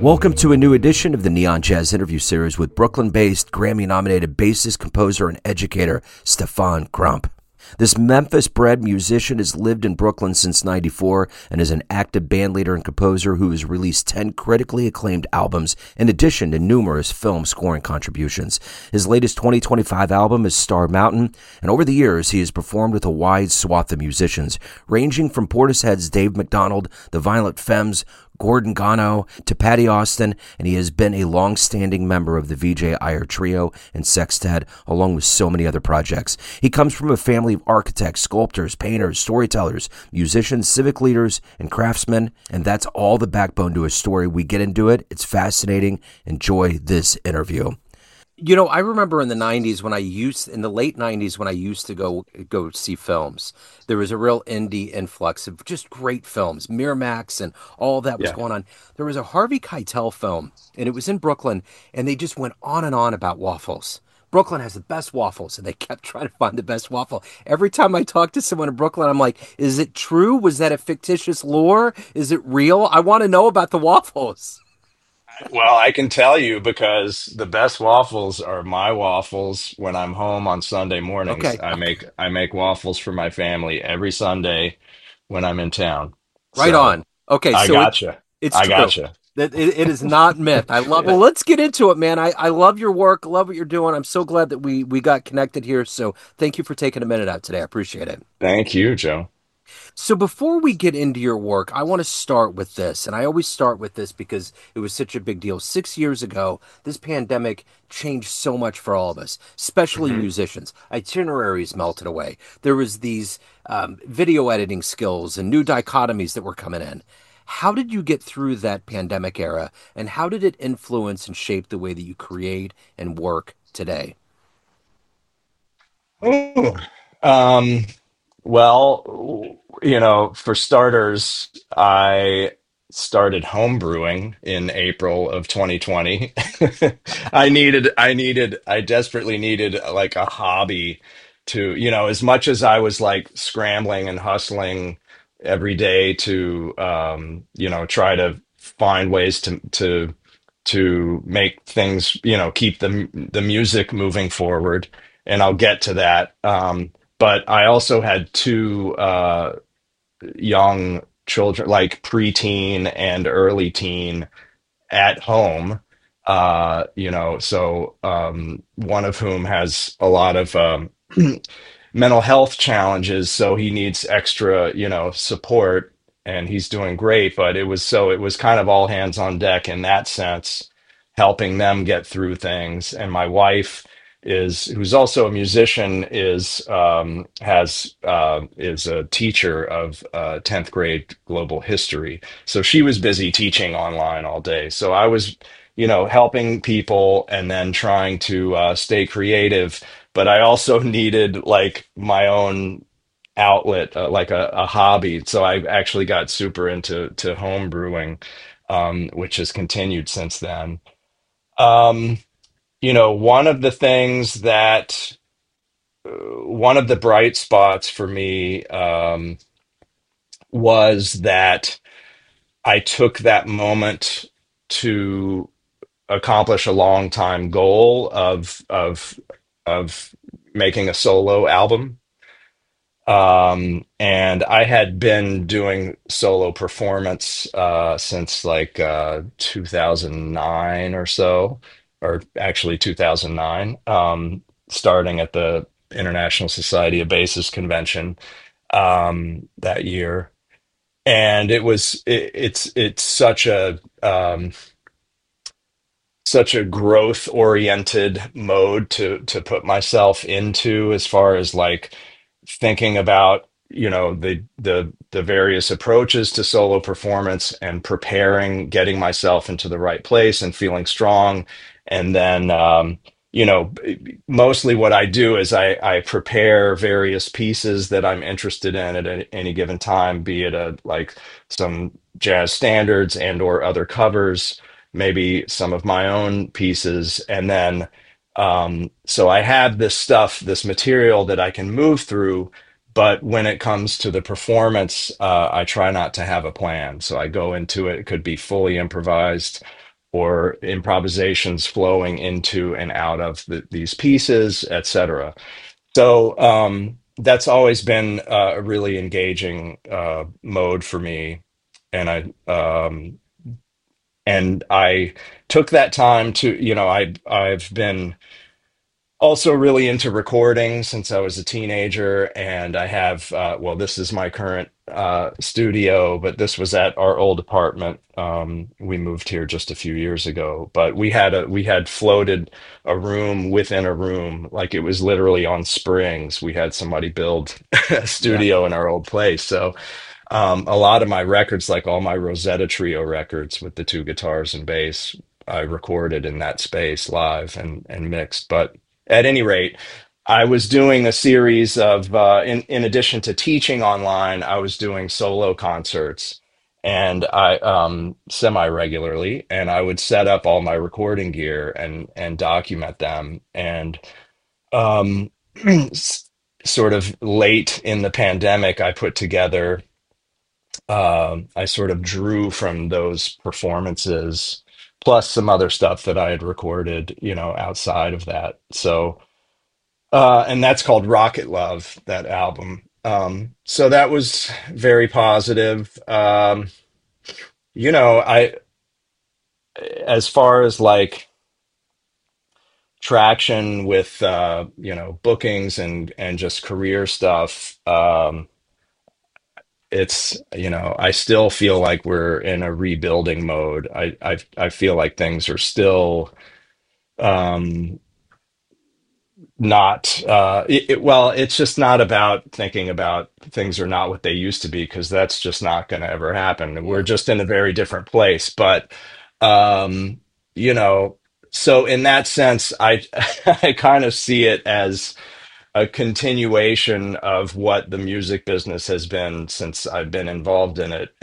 Welcome to a new edition of the Neon Jazz interview series with Brooklyn-based, Grammy-nominated bassist, composer, and educator Stefan Crump. This Memphis-bred musician has lived in Brooklyn since '94 and is an active bandleader and composer who has released 10 critically acclaimed albums in addition to numerous film scoring contributions. His latest 2025 album is Star Mountain, and over the years he has performed with a wide swath of musicians, ranging from Portishead's Dave McDonald, the Violent Femmes, Gordon Gano to Patty Austin, and he has been a long-standing member of the Vijay Iyer Trio and Sextet, along with so many other projects. He comes from a family of architects, sculptors, painters, storytellers, musicians, civic leaders, and craftsmen, and that's all the backbone to his story. We get into it. It's fascinating. Enjoy this interview. You know, I remember in the late 90s when I used to go see films, there was a real indie influx of just great films, Miramax and all that was Yeah. going on. There was a Harvey Keitel film, and it was in Brooklyn, and they just went on and on about waffles. Brooklyn has the best waffles, and they kept trying to find the best waffle. Every time I talk to someone in Brooklyn, I'm like, is it true? Was that a fictitious lore? Is it real? I want to know about the waffles. Well, I can tell you because the best waffles are my waffles when I'm home on Sunday mornings. Okay, I make waffles for my family every Sunday when I'm in town. right So on. Okay, I so gotcha. it's I true. gotcha. That it is not myth. I love. Well, let's get into it, man. I love your work. Love what you're doing. I'm so glad that we got connected here. So thank you for taking a minute out today. I appreciate it. Thank you, Joe. So before we get into your work, I want to start with this, and I always start with this because it was such a big deal. 6 years ago, this pandemic changed so much for all of us, especially hmm musicians. Itineraries melted away. There was these video editing skills and new dichotomies that were coming in. How did you get through that pandemic era, and how did it influence and shape the way that you create and work today? Ooh. Um, well, for starters, I started home brewing in April of 2020. I desperately needed like a hobby to, as much as I was like scrambling and hustling every day to, try to find ways to make things, keep the music moving forward. And I'll get to that. But I also had two young children, like preteen and early teen, at home. So one of whom has a lot of mental health challenges, so he needs extra, support, and he's doing great. But it was kind of all hands on deck in that sense, helping them get through things. And my wife who's also a musician, is a teacher of 10th grade global history. So she was busy teaching online all day. So I was, helping people and then trying to stay creative, but I also needed like my own outlet, like a hobby. So I actually got super into home brewing, which has continued since then. Um, one of the things that one of the bright spots for me was that I took that moment to accomplish a long time goal of making a solo album. And I had been doing solo performance since like 2009 or so, or actually 2009, starting at the International Society of Bassists convention that year. And it's such a growth oriented mode to put myself into, as far as like thinking about, the various approaches to solo performance and preparing, getting myself into the right place and feeling strong. And then mostly what I do is I prepare various pieces that I'm interested in at any given time, be it like some jazz standards and or other covers, maybe some of my own pieces. And then so I have this stuff, this material that I can move through. But when it comes to the performance, I try not to have a plan. So I go into it. It could be fully improvised, or improvisations flowing into and out of these pieces, etc. So that's always been a really engaging mode for me, and I took that time to, I've been also really into recording since I was a teenager, and I have, well, this is my current studio, but this was at our old apartment. We moved here just a few years ago, but we had floated a room within a room, like it was literally on springs. We had somebody build a Yeah. studio in our old place, so a lot of my records, like all my Rosetta Trio records with the two guitars and bass, I recorded in that space live and mixed. But at any rate, I was doing a series of, in addition to teaching online, I was doing solo concerts, and I semi regularly, and I would set up all my recording gear and document them. And um, sort of late in the pandemic, I put together, I sort of drew from those performances, plus some other stuff that I had recorded, outside of that. So, and that's called Rocket Love, that album. So that was very positive. I, as far as like traction with, bookings and just career stuff, I still feel like we're in a rebuilding mode. I feel like things are still um not well, it's just not about thinking about things are not what they used to be, because that's just not going to ever happen. We're Yeah. just in a very different place. But um you know so in that sense, I I kind of see it as a continuation of what the music business has been since I've been involved in it,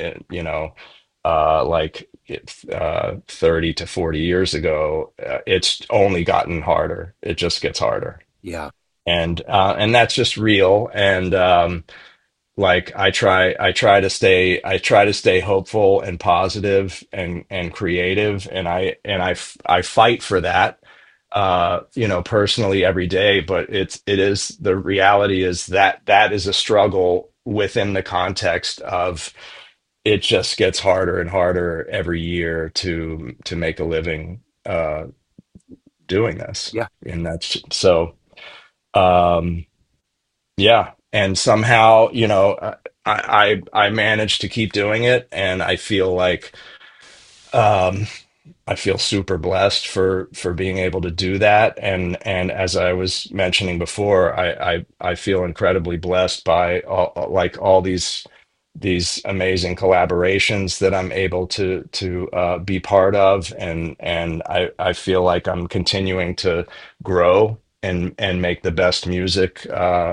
30 to 40 years ago. It's only gotten harder. It just gets harder. Yeah. And that's just real. And like I try to stay hopeful and positive and creative, and I fight for that, personally every day. But it is, the reality is that that is a struggle within the context of, it just gets harder and harder every year to make a living doing this. Yeah. And that's so. Um, yeah, and somehow, I managed to keep doing it, and I feel like, um, I feel super blessed for being able to do that. And as I was mentioning before, I feel incredibly blessed by all these amazing collaborations that I'm able to be part of, and I feel like I'm continuing to grow and make the best music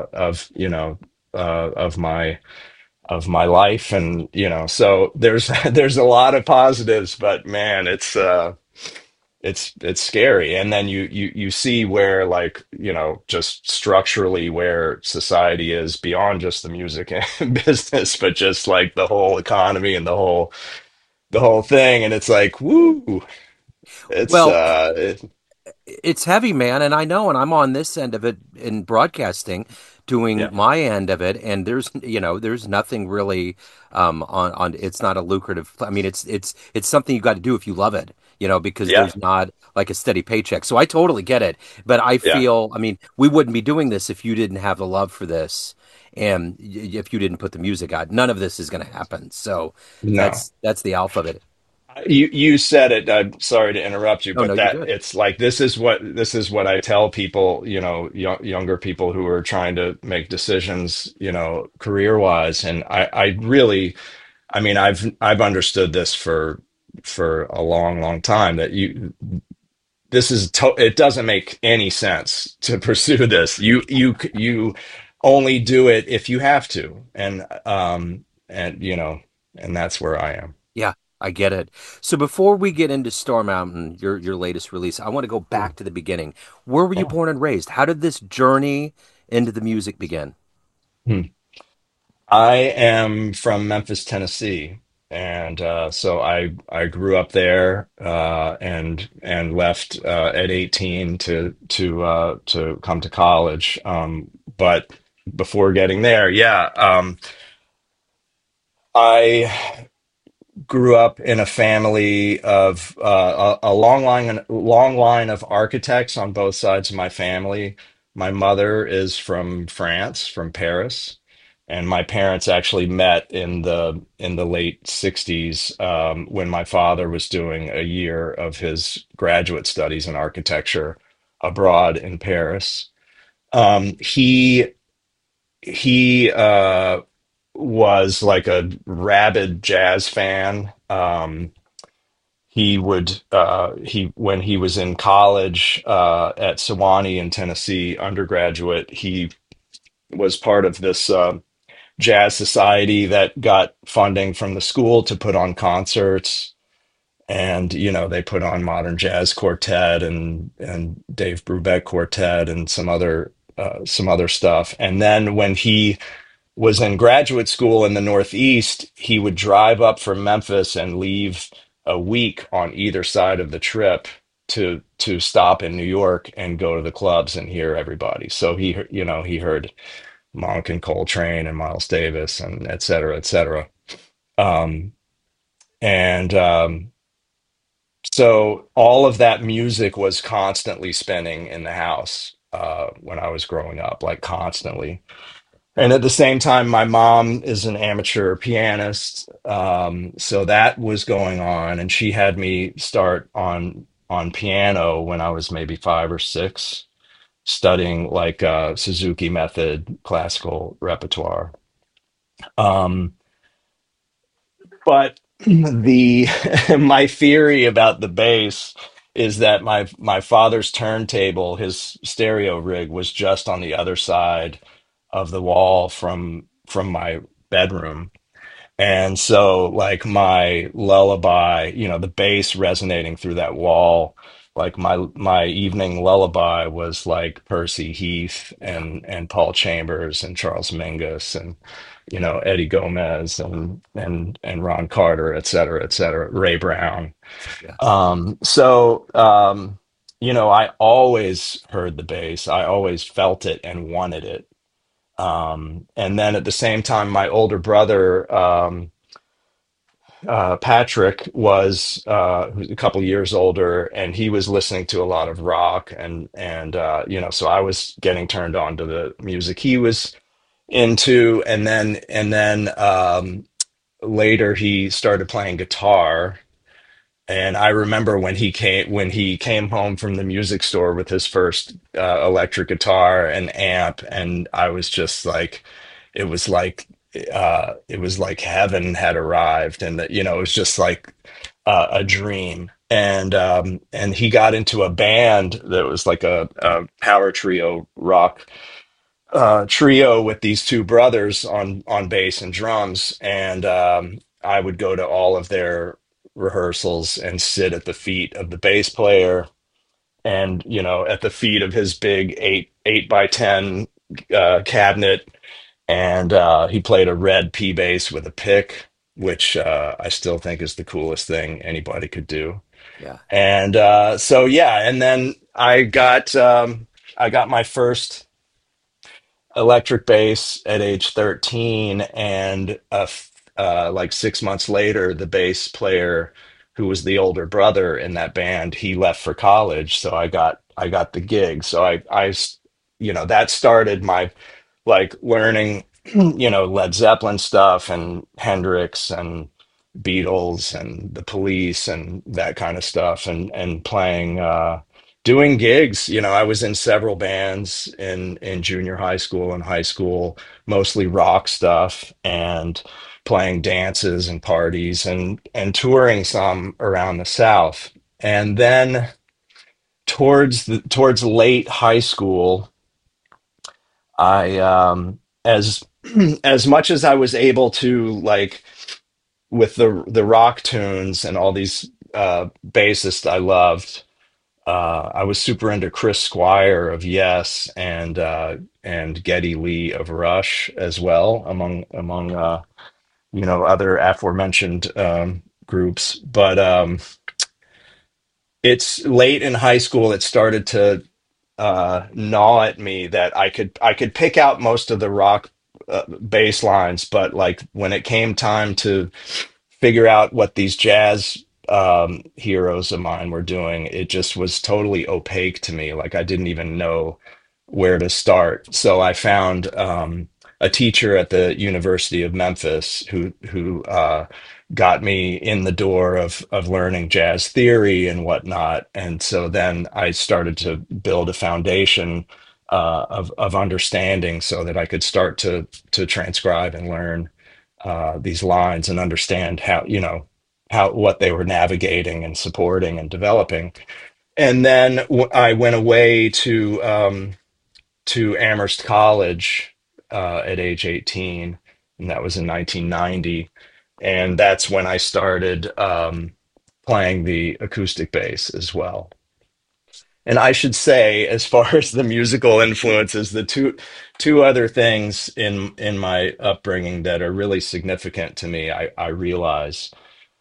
of my life. And so there's there's a lot of positives, but man, it's scary. And then you see where, like, just structurally where society is beyond just the music business, but just like the whole economy and the whole thing. And it's like, woo, it's Well, it's heavy, man, and I know, and I'm on this end of it in broadcasting, doing yeah, my end of it, and there's nothing really on it's not a lucrative. I mean, it's something you got to do if you love it, because yeah, there's not like a steady paycheck. So I totally get it, but I yeah. feel, I mean, we wouldn't be doing this if you didn't have the love for this, and if you didn't put the music out, none of this is going to happen. So No. that's the alpha of it. You said it. I'm sorry to interrupt you, Oh no, but you're that good. it's like, this is what I tell people, younger people who are trying to make decisions, career wise. And I really, I mean, I've understood this for a long, long time, that it doesn't make any sense to pursue this. You only do it if you have to, and that's where I am. Yeah, I get it. So before we get into Storm Mountain, your latest release, I want to go back to the beginning. Where were you Oh. born and raised? How did this journey into the music begin? Hmm. I am from Memphis, Tennessee. and so I grew up there, and left at 18 to come to college. But before getting there, yeah, I grew up in a family of a long line of architects on both sides of my family. My mother is from France, from Paris, and my parents actually met in the late 60s, when my father was doing a year of his graduate studies in architecture abroad in Paris. He was like a rabid jazz fan. He when he was in college at Sewanee in Tennessee, undergraduate, he was part of this jazz society that got funding from the school to put on concerts. And they put on Modern Jazz Quartet and Dave Brubeck Quartet and some other stuff. And then when he was in graduate school in the Northeast, he would drive up from Memphis and leave a week on either side of the trip to stop in New York and go to the clubs and hear everybody. So he heard Monk and Coltrane and Miles Davis and et cetera, et cetera. Um, and So all of that music was constantly spinning in the house when I was growing up, like constantly. And at the same time, my mom is an amateur pianist, so that was going on, and she had me start on piano when I was maybe 5 or 6, studying like Suzuki method classical repertoire. Um, but the my theory about the bass is that my father's turntable, his stereo rig, was just on the other side of the wall from my bedroom. And so, like, my lullaby, the bass resonating through that wall, like my evening lullaby was like Percy Heath Yeah. and Paul Chambers and Charles Mingus and Eddie Gomez and Ron Carter, et cetera, Ray Brown. Yeah. I always heard the bass. I always felt it and wanted it. And then at the same time, my older brother, Patrick, was who's a couple years older, and he was listening to a lot of rock, so I was getting turned on to the music he was into, and then later he started playing guitar. And I remember when he came home from the music store with his first electric guitar and amp, and I was just like, it was like it was like heaven had arrived, and that it was just like a dream. And he got into a band that was like a power trio rock trio with these two brothers on bass and drums, and I would go to all of their rehearsals and sit at the feet of the bass player, and at the feet of his big 8x10 cabinet, and he played a red P bass with a pick, which I still think is the coolest thing anybody could do. Yeah. And so yeah, and then I got my first electric bass at age 13, and like 6 months later, the bass player who was the older brother in that band, he left for college, so I got the gig. So that started my, like, learning Led Zeppelin stuff and Hendrix and Beatles and the Police and that kind of stuff, and playing doing gigs. I was in several bands in junior high school and high school, mostly rock stuff, and playing dances and parties and touring some around the South. And then towards late high school, I as as much as I was able to, like, with the rock tunes and all these bassists I loved. I was super into Chris Squire of Yes, and Geddy Lee of Rush as well, among other aforementioned groups. But it's late in high school it started to gnaw at me that I could pick out most of the rock bass lines, but like when it came time to figure out what these jazz heroes of mine were doing, it just was totally opaque to me. Like I didn't even know where to start. So I found a teacher at the University of Memphis who got me in the door of learning jazz theory and whatnot. And so then I started to build a foundation of understanding so that I could start to transcribe and learn these lines and understand how what they were navigating and supporting and developing. And then I went away to Amherst College at age 18, and that was in 1990. And that's when I started playing the acoustic bass as well. And I should say, as far as the musical influences, the two other things in my upbringing that are really significant to me, I realize,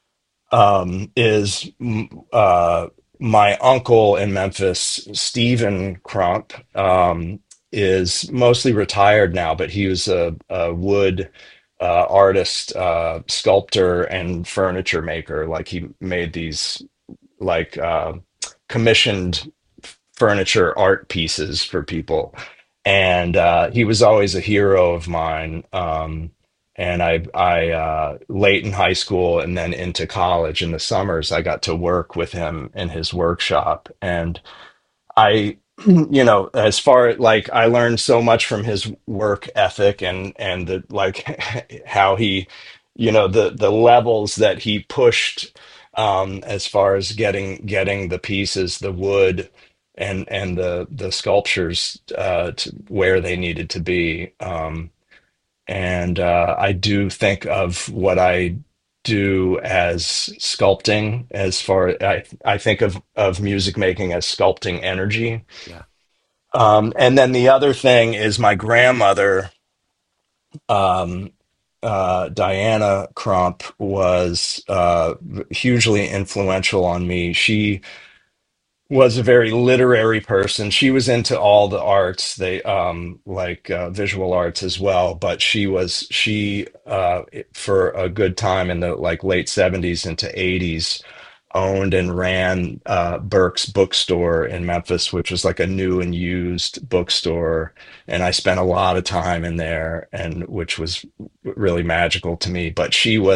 is my uncle in Memphis, Stephen Crump, is mostly retired now, but he was a wood artist, sculptor, and furniture maker. Like he made these like commissioned furniture art pieces for people. And he was always a hero of mine. And late in high school and then into college in the summers, I got to work with him in his workshop. And I, as far like I learned so much from his work ethic and the like how he, the levels that he pushed as far as getting the pieces, the wood and the sculptures to where they needed to be. And I do think of what I do as sculpting as far I think of music making as sculpting energy. Yeah. And then the other thing is my grandmother, um, Diana Crump, was hugely influential on me. She was a very literary person. She was into all the arts, they like visual arts as well, but she for a good time in the like late 70s into 80s owned and ran Burke's bookstore in Memphis, which was like a new and used bookstore. And I spent a lot of time in there, and which was really magical to me. But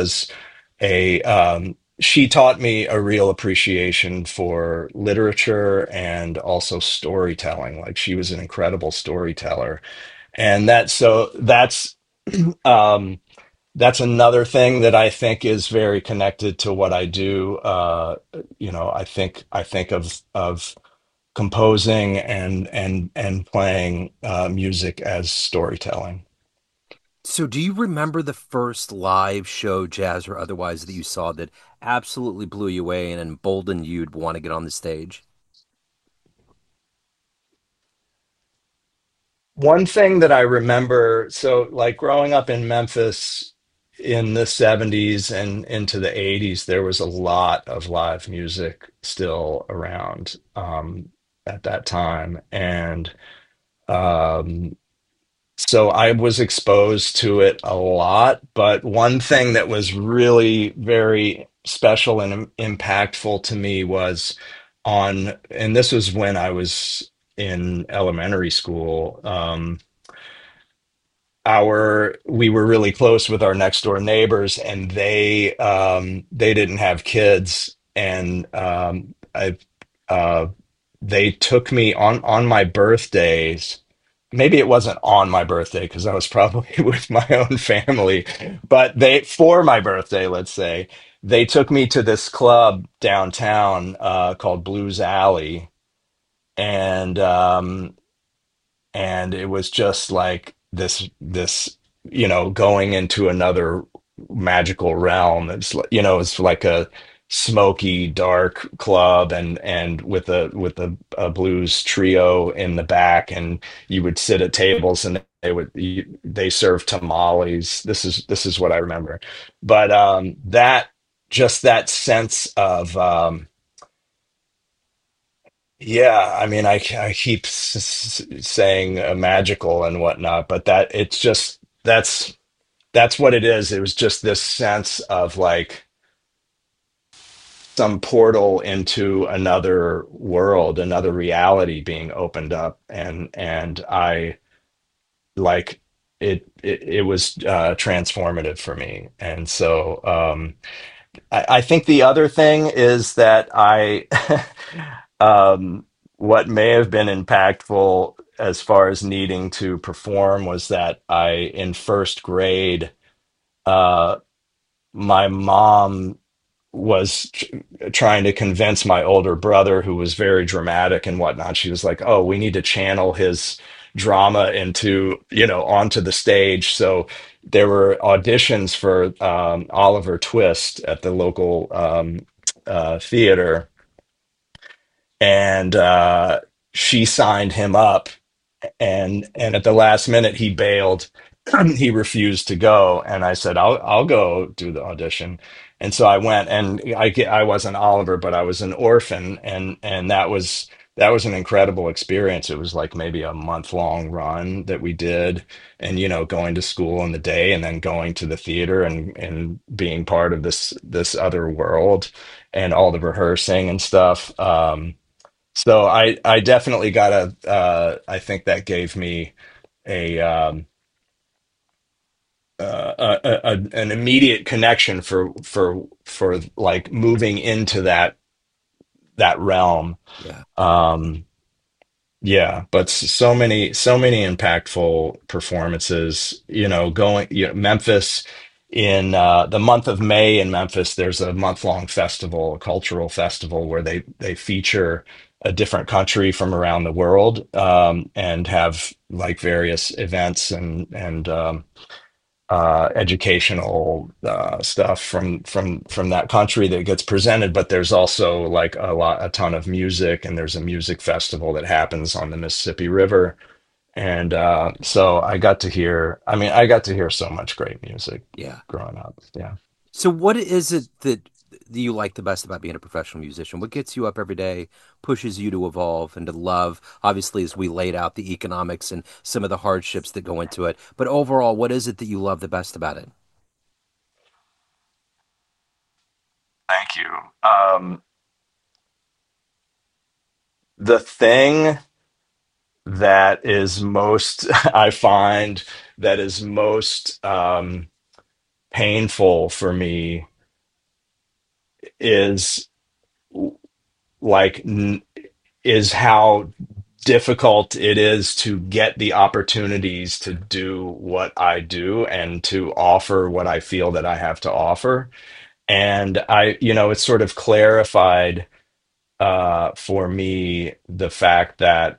she taught me a real appreciation for literature and also storytelling. Like she was an incredible storyteller. And um, that's another thing that I think is very connected to what I do. I think of composing and playing music as storytelling. So, do you remember the first live show, jazz or otherwise, that you saw that absolutely blew you away and emboldened you to want to get on the stage? One thing that I remember, so like growing up in Memphis in the 70s and into the 80s, there was a lot of live music still around at that time. And um, so I was exposed to it a lot. But one thing that was really very special and impactful to me was and this was when I was in elementary school. We were really close with our next door neighbors, and they didn't have kids, and I uh they took me on my birthdays. Maybe it wasn't on my birthday because I was probably with my own family, but they for my birthday, let's say, they took me to this club downtown called Blues Alley, and it was just like this going into another magical realm. It's like it's like a smoky, dark club, and with a blues trio in the back, and you would sit at tables, and they serve tamales. This is what I remember. But that just that sense of yeah, I mean, I keep saying magical and whatnot, but that it's just that's what it is. It was just this sense of like some portal into another world, another reality being opened up, and I like it was transformative for me. And so I think the other thing is that I what may have been impactful as far as needing to perform was that I in first grade uh my mom was trying to convince my older brother, who was very dramatic and whatnot. She was like, "Oh, we need to channel his drama into, onto the stage." So there were auditions for Oliver Twist at the local theater, and she signed him up, and at the last minute he bailed. He refused to go, and I said, I'll go do the audition. And so I went, and I wasn't Oliver, but I was an orphan, and that was an incredible experience. It was like maybe a month-long run that we did, and going to school in the day and then going to the theater and being part of this other world and all the rehearsing and stuff. So I definitely got I think that gave me a an immediate connection for like moving into that realm. Yeah. Um, yeah, but so many impactful performances. Going Memphis in the month of May in Memphis. There's a month-long festival, a cultural festival where they feature a different country from around the world and have like various events and educational stuff from that country that gets presented. But there's also like a ton of music, and there's a music festival that happens on the Mississippi River. And so I got to hear so much great music Yeah. growing up. Yeah. So, what is it that you like the best about being a professional musician? What gets you up every day, pushes you to evolve and to love? Obviously, as we laid out the economics and some of the hardships that go into it, but overall, what is it that you love the best about it? Thank you. The thing that is most, I find that is most painful for me is like is how difficult it is to get the opportunities to do what I do and to offer what I feel that I have to offer. And it's sort of clarified for me the fact that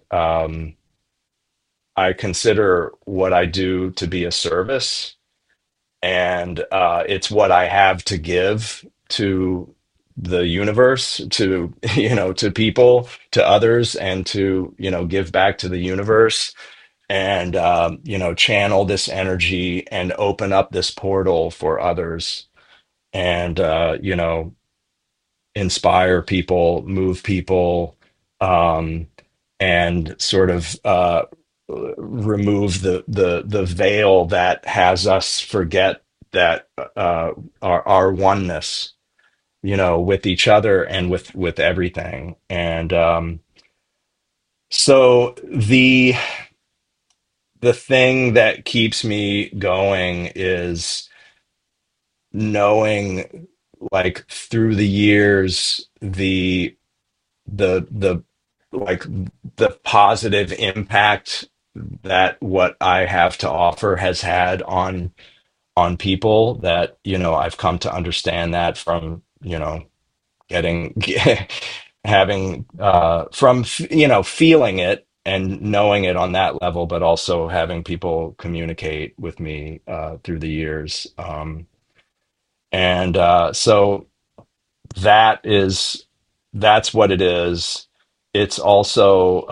I consider what I do to be a service, and it's what I have to give to the universe, to to people, to others, and to give back to the universe, and channel this energy and open up this portal for others, and inspire people, move people, um, and sort of remove the veil that has us forget that our oneness, with each other and with everything. And so the thing that keeps me going is knowing, like, through the years, the like the positive impact that what I have to offer has had on people, that I've come to understand that from getting having from feeling it and knowing it on that level, but also having people communicate with me through the years. And so that is that's what it is. It's also,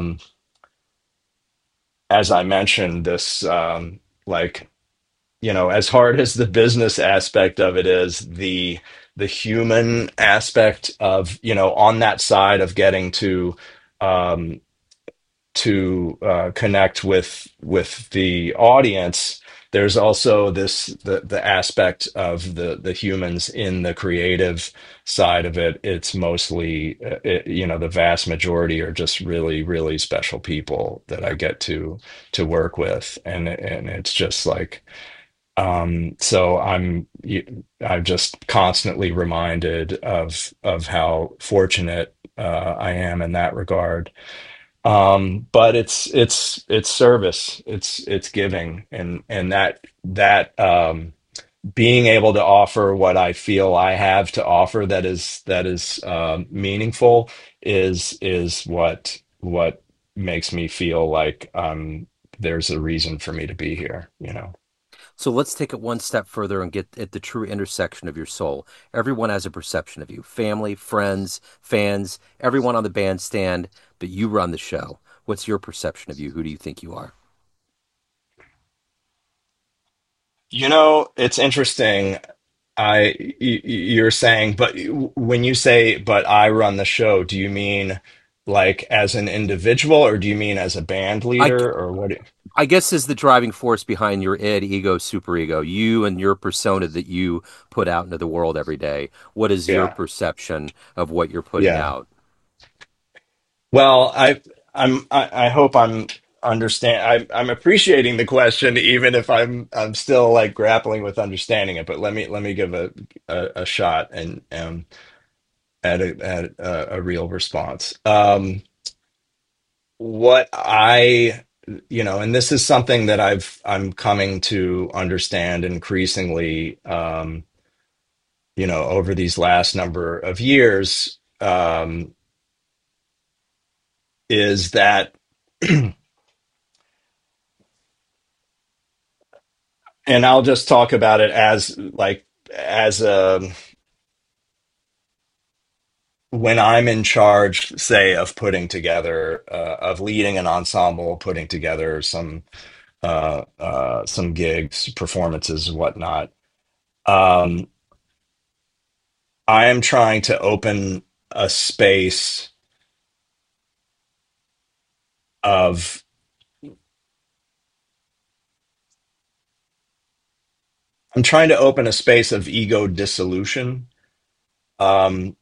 as I mentioned, this like, as hard as the business aspect of it is, the human aspect of, on that side of getting um, to connect with the audience. There's also the aspect of the humans in the creative side of it. It's mostly, the vast majority are just really, really special people that I Yeah. get to work with, and it's just like, so I'm just constantly reminded of how fortunate I am in that regard. But it's service, it's giving, and that being able to offer what I feel I have to offer that is meaningful is what makes me feel like there's a reason for me to be here. So let's take it one step further and get at the true intersection of your soul. Everyone has a perception of you, family, friends, fans, everyone on the bandstand, but you run the show. What's your perception of you? Who do you think you are? It's interesting. You're saying, but when you say, but I run the show, do you mean like as an individual, or do you mean as a band I, leader, or what? I guess is the driving force behind your id, ego, superego, you and your persona that you put out into the world every day. What is your Yeah, perception of what you're putting yeah. out? Well, I hope I'm I'm appreciating the question, even if I'm still like grappling with understanding it. But let me give a shot and at a real response. What and this is something that I'm coming to understand increasingly, over these last number of years, is that, and I'll just talk about it as like, as a when I'm in charge, say, of putting together, of leading an ensemble, putting together some gigs, performances, and whatnot. Um, I am trying to open a space of I'm trying to open a space of ego dissolution, um,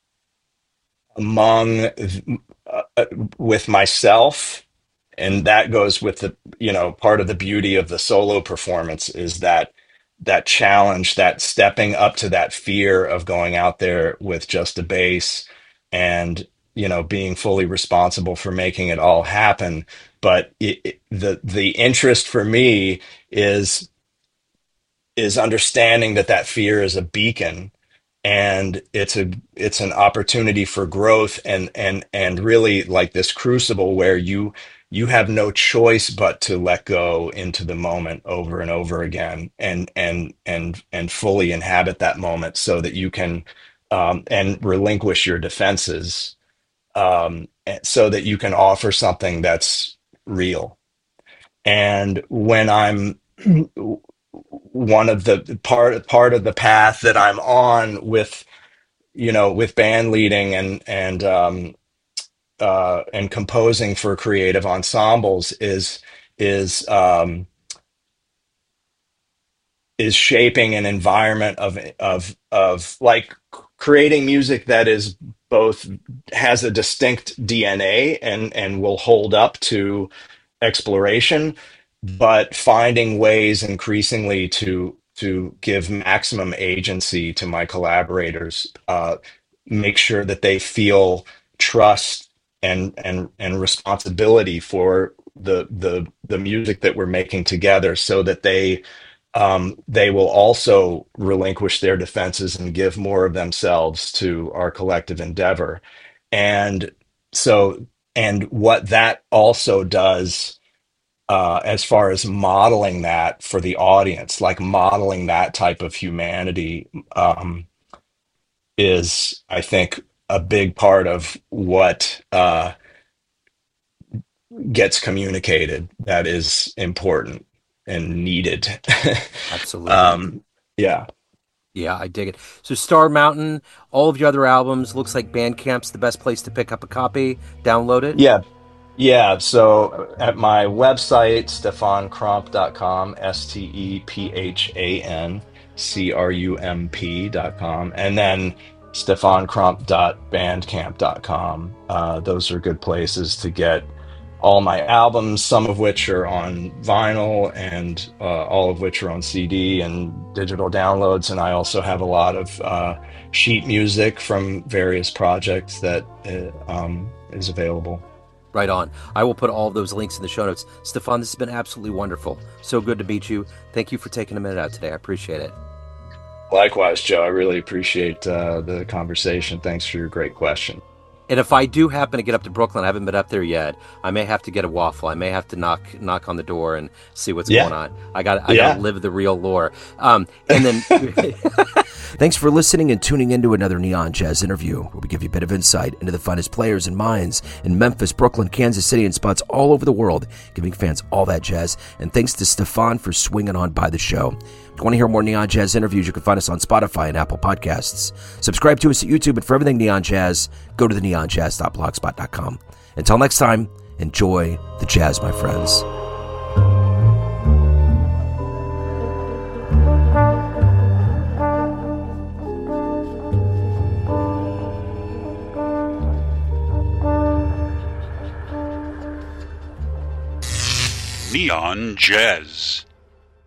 among with myself, and that goes with the part of the beauty of the solo performance is that challenge, that stepping up to that fear of going out there with just a bass, and being fully responsible for making it all happen. But the interest for me is is understanding that fear is a beacon, and it's an opportunity for growth, and really like this crucible where you have no choice but to let go into the moment over and over again, and fully inhabit that moment so that you can, and relinquish your defenses, so that you can offer something that's real. And when I'm one of the part of the path that I'm on with band leading, and composing for creative ensembles, is is shaping an environment of like creating music that is both has a distinct DNA, and will hold up to exploration, but finding ways increasingly to give maximum agency to my collaborators, make sure that they feel trust and responsibility for the music that we're making together, so that they will also relinquish their defenses and give more of themselves to our collective endeavor. And so, and what that also does, as far as modeling that for the audience, like modeling that type of humanity, is, I think, a big part of what gets communicated that is important and needed. Absolutely. um, yeah. Yeah, I dig it. So Star Mountain, all of your other albums, looks like Bandcamp's the best place to pick up a copy, download it. Yeah. Yeah. So at my website, stefancrump.com, StephanCrump.com, and then stefancrump.bandcamp.com. Those are good places to get all my albums, some of which are on vinyl and all of which are on CD and digital downloads. And I also have a lot of sheet music from various projects that is available. Right on. I will put all of those links in the show notes. Stefan, this has been absolutely wonderful. So good to meet you. Thank you for taking a minute out today. I appreciate it. Likewise, Joe. I really appreciate the conversation. Thanks for your great question. And if I do happen to get up to Brooklyn, I haven't been up there yet. I may have to get a waffle. I may have to knock on the door and see what's going on. I got to live the real lore. And then thanks for listening and tuning into another Neon Jazz interview, where we give you a bit of insight into the finest players and minds in Memphis, Brooklyn, Kansas City, and spots all over the world, giving fans all that jazz. And thanks to Stefan for swinging on by the show. If you want to hear more Neon Jazz interviews, you can find us on Spotify and Apple Podcasts. Subscribe to us at YouTube, and for everything Neon Jazz, go to theneonjazz.blogspot.com. Until next time, enjoy the jazz, my friends. Neon Jazz.